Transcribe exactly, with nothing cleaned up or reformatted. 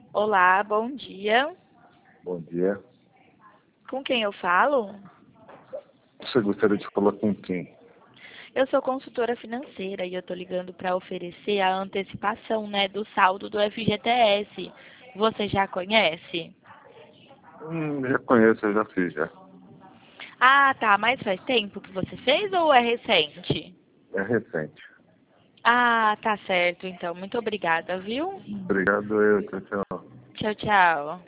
Olá, bom dia. Bom dia. Com quem eu falo? Você gostaria de falar com quem? Eu sou consultora financeira e eu tô ligando para oferecer a antecipação, né, do saldo do F G T S. Você já conhece? Hum, já conheço, eu já fiz já. Ah, tá, mas faz tempo que você fez ou é recente? É recente. Ah, tá certo, então. Muito obrigada, viu? Obrigado, eu, tchau, tchau. Tchau, tchau.